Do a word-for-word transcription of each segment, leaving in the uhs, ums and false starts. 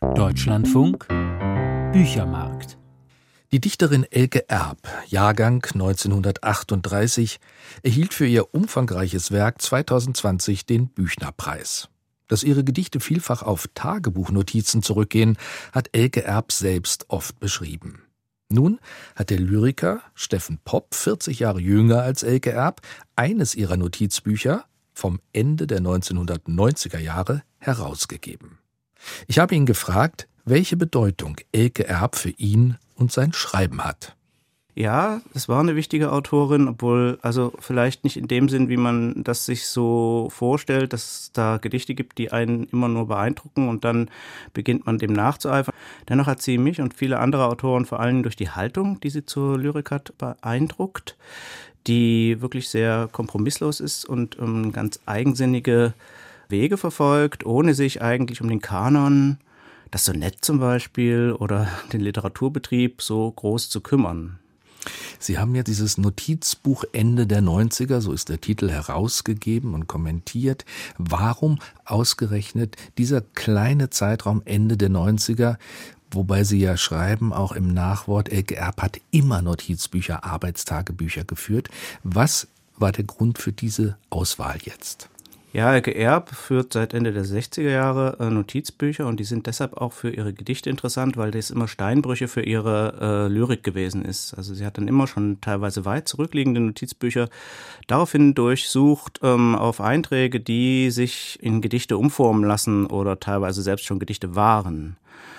Deutschlandfunk Büchermarkt. Die Dichterin Elke Erb, Jahrgang neunzehnhundertachtunddreißig, erhielt für ihr umfangreiches Werk zweitausendzwanzig den Büchnerpreis. Dass ihre Gedichte vielfach auf Tagebuchnotizen zurückgehen, hat Elke Erb selbst oft beschrieben. Nun hat der Lyriker Steffen Popp, vierzig Jahre jünger als Elke Erb, eines ihrer Notizbücher vom Ende der neunzehnhundertneunziger Jahre herausgegeben. Ich habe ihn gefragt, welche Bedeutung Elke Erb für ihn und sein Schreiben hat. Ja, es war eine wichtige Autorin, obwohl also vielleicht nicht in dem Sinn, wie man das sich so vorstellt, dass es da Gedichte gibt, die einen immer nur beeindrucken und dann beginnt man dem nachzueifern. Dennoch hat sie mich und viele andere Autoren vor allem durch die Haltung, die sie zur Lyrik hat, beeindruckt, die wirklich sehr kompromisslos ist und um, ganz eigensinnige Wege verfolgt, ohne sich eigentlich um den Kanon, das Sonett zum Beispiel oder den Literaturbetrieb so groß zu kümmern. Sie haben ja dieses Notizbuch Ende der neunziger, so ist der Titel, herausgegeben und kommentiert. Warum ausgerechnet dieser kleine Zeitraum Ende der neunziger, wobei Sie ja schreiben, auch im Nachwort, Elke Erb hat immer Notizbücher, Arbeitstagebücher geführt. Was war der Grund für diese Auswahl jetzt? Ja, Elke Erb führt seit Ende der sechziger Jahre äh, Notizbücher und die sind deshalb auch für ihre Gedichte interessant, weil das immer Steinbrüche für ihre äh, Lyrik gewesen ist. Also sie hat dann immer schon teilweise weit zurückliegende Notizbücher daraufhin durchsucht ähm, auf Einträge, die sich in Gedichte umformen lassen oder teilweise selbst schon Gedichte waren.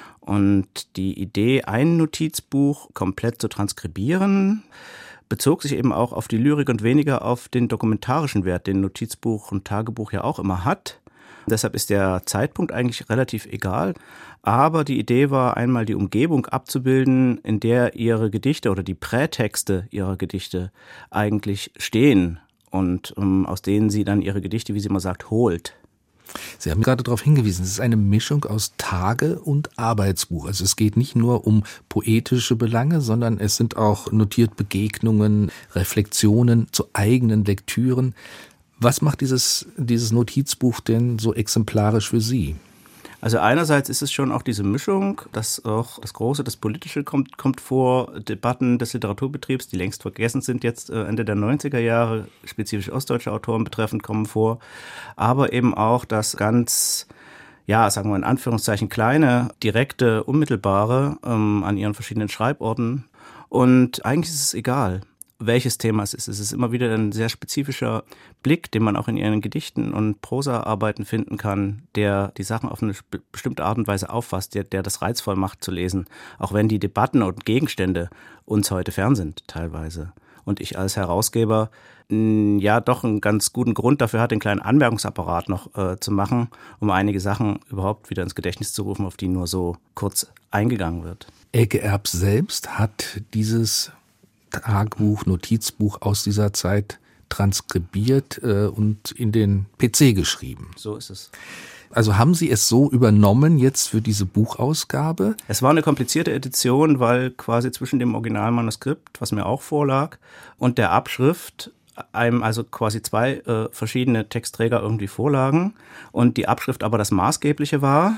Und die Idee, ein Notizbuch komplett zu transkribieren, bezog sich eben auch auf die Lyrik und weniger auf den dokumentarischen Wert, den Notizbuch und Tagebuch ja auch immer hat. Deshalb ist der Zeitpunkt eigentlich relativ egal. Aber die Idee war, einmal die Umgebung abzubilden, in der ihre Gedichte oder die Prätexte ihrer Gedichte eigentlich stehen und um, aus denen sie dann ihre Gedichte, wie sie immer sagt, holt. Sie haben gerade darauf hingewiesen, es ist eine Mischung aus Tage- und Arbeitsbuch. Also es geht nicht nur um poetische Belange, sondern es sind auch notiert Begegnungen, Reflexionen zu eigenen Lektüren. Was macht dieses, dieses Notizbuch denn so exemplarisch für Sie? Also einerseits ist es schon auch diese Mischung, dass auch das Große, das Politische kommt, kommt vor, Debatten des Literaturbetriebs, die längst vergessen sind, jetzt Ende der neunziger Jahre, spezifisch ostdeutsche Autoren betreffend, kommen vor. Aber eben auch das ganz, ja, sagen wir in Anführungszeichen kleine, direkte, unmittelbare ähm, an ihren verschiedenen Schreiborten. Und eigentlich ist es egal, welches Thema es ist. Es ist immer wieder ein sehr spezifischer Blick, den man auch in ihren Gedichten und Prosaarbeiten finden kann, der die Sachen auf eine bestimmte Art und Weise auffasst, der, der das reizvoll macht zu lesen, auch wenn die Debatten und Gegenstände uns heute fern sind teilweise. Und ich als Herausgeber mh, ja doch einen ganz guten Grund dafür hatte, einen kleinen Anmerkungsapparat noch äh, zu machen, um einige Sachen überhaupt wieder ins Gedächtnis zu rufen, auf die nur so kurz eingegangen wird. Elke Erb selbst hat dieses Tagebuch, Notizbuch aus dieser Zeit transkribiert äh, und in den P C geschrieben. So ist es. Also haben Sie es so übernommen jetzt für diese Buchausgabe? Es war eine komplizierte Edition, weil quasi zwischen dem Originalmanuskript, was mir auch vorlag, und der Abschrift einem also quasi zwei äh, verschiedene Textträger irgendwie vorlagen und die Abschrift aber das Maßgebliche war.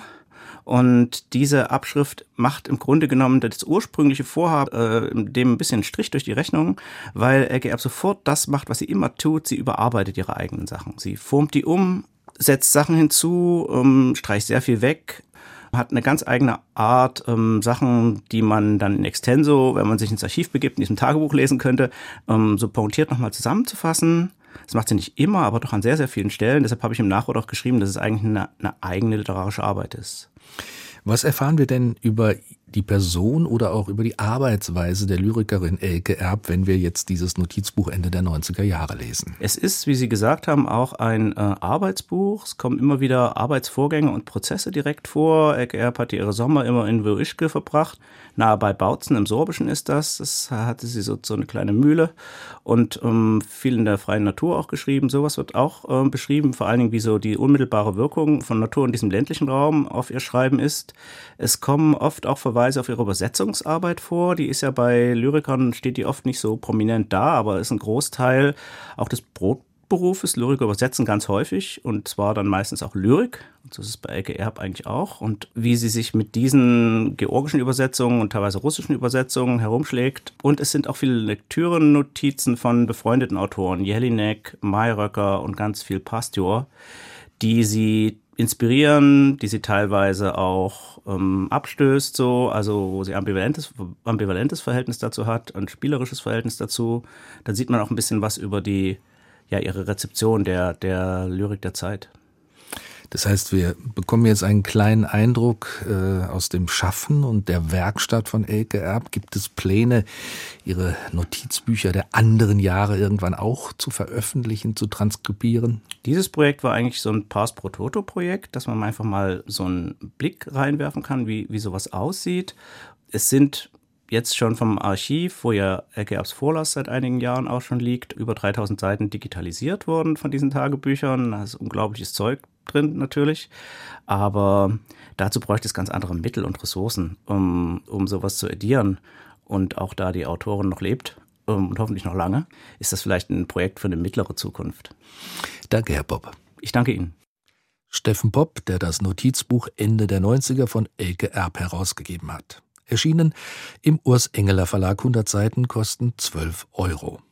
Und diese Abschrift macht im Grunde genommen das ursprüngliche Vorhaben, äh, dem ein bisschen Strich durch die Rechnung, weil Elke Erb sofort das macht, was sie immer tut, sie überarbeitet ihre eigenen Sachen. Sie formt die um, setzt Sachen hinzu, ähm, streicht sehr viel weg, hat eine ganz eigene Art, ähm, Sachen, die man dann in extenso, wenn man sich ins Archiv begibt, in diesem Tagebuch lesen könnte, ähm, so pointiert nochmal zusammenzufassen. Das macht sie nicht immer, aber doch an sehr, sehr vielen Stellen. Deshalb habe ich im Nachwort auch geschrieben, dass es eigentlich eine, eine eigene literarische Arbeit ist. Was erfahren wir denn über die Person oder auch über die Arbeitsweise der Lyrikerin Elke Erb, wenn wir jetzt dieses Notizbuch Ende der neunziger Jahre lesen? Es ist, wie Sie gesagt haben, auch ein äh, Arbeitsbuch. Es kommen immer wieder Arbeitsvorgänge und Prozesse direkt vor. Elke Erb hatte ihre Sommer immer in Würischke verbracht. Nahe bei Bautzen im Sorbischen ist das. Das hatte sie so, so eine kleine Mühle und ähm, viel in der freien Natur auch geschrieben. Sowas wird auch äh, beschrieben, vor allen Dingen, wie so die unmittelbare Wirkung von Natur in diesem ländlichen Raum auf ihr Schreiben ist. Es kommen oft auch Verweise auf ihre Übersetzungsarbeit vor. Die ist ja bei Lyrikern, steht die oft nicht so prominent da, aber ist ein Großteil auch des Brot Hauptberuf ist Lyriker übersetzen ganz häufig und zwar dann meistens auch Lyrik. Und so ist es bei Elke Erb eigentlich auch. Und wie sie sich mit diesen georgischen Übersetzungen und teilweise russischen Übersetzungen herumschlägt. Und es sind auch viele Lektürennotizen von befreundeten Autoren, Jelinek, Mayröcker und ganz viel Pastor, die sie inspirieren, die sie teilweise auch ähm, abstößt, so, also wo sie ambivalentes, ambivalentes Verhältnis dazu hat, ein spielerisches Verhältnis dazu. Dann sieht man auch ein bisschen was über die, ja, ihre Rezeption der, der Lyrik der Zeit. Das heißt, wir bekommen jetzt einen kleinen Eindruck äh, aus dem Schaffen und der Werkstatt von Elke Erb. Gibt es Pläne, ihre Notizbücher der anderen Jahre irgendwann auch zu veröffentlichen, zu transkribieren? Dieses Projekt war eigentlich so ein Pars pro Toto-Projekt, dass man einfach mal so einen Blick reinwerfen kann, wie, wie sowas aussieht. Es sind jetzt schon vom Archiv, wo ja Elke Erbs Vorlass seit einigen Jahren auch schon liegt, über dreitausend Seiten digitalisiert worden von diesen Tagebüchern. Da ist unglaubliches Zeug drin natürlich, aber dazu bräuchte es ganz andere Mittel und Ressourcen, um, um sowas zu edieren. Und auch da die Autorin noch lebt um, und hoffentlich noch lange, ist das vielleicht ein Projekt für eine mittlere Zukunft. Danke, Herr Popp. Ich danke Ihnen. Steffen Popp, der das Notizbuch Ende der neunziger von Elke Erb herausgegeben hat. Erschienen im Urs Engeler Verlag, hundert Seiten kosten zwölf Euro.